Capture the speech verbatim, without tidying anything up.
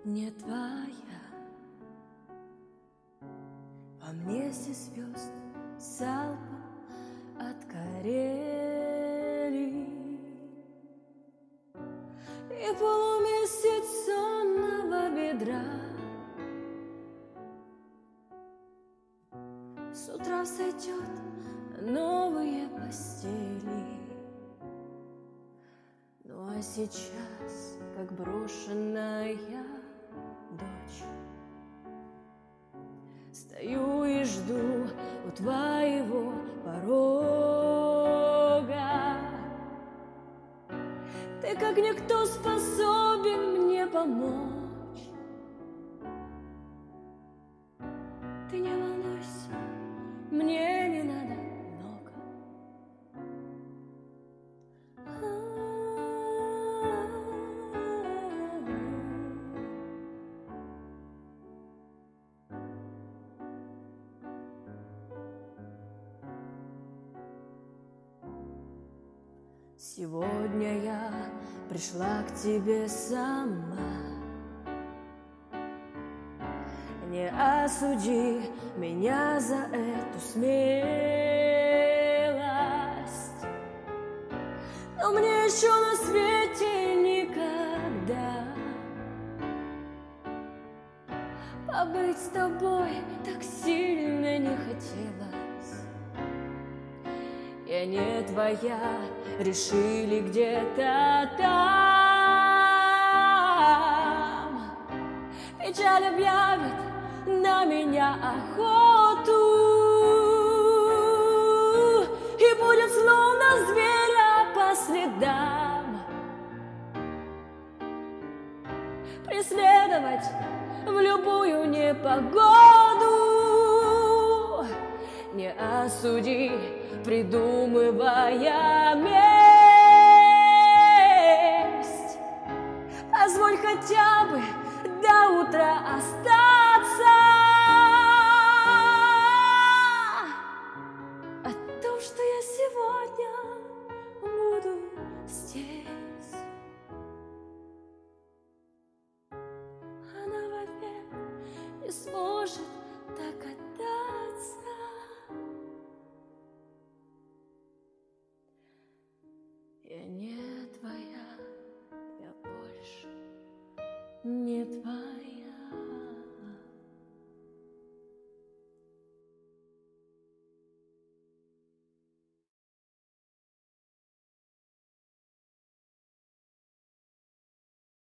не твоя. Во мне все звезд залпом от Карелии, и полумесяц сонного бедра. С утра сойдет новые постели. Ну а сейчас, как брошенная дочь, стою и жду у твоего порога. Ты как никто способен мне помочь. Ты не волнуйся, мне не надо много. Сегодня я пришла к тебе сама. Не осуди меня за эту смелость, но мне еще на свете никогда побыть с тобой так сильно не хотелось. Я не твоя, решили где-то там. Печаль объявит на меня охоту, и будет словно зверя по следам преследовать в любую непогоду. Не осуди, придумывая месть.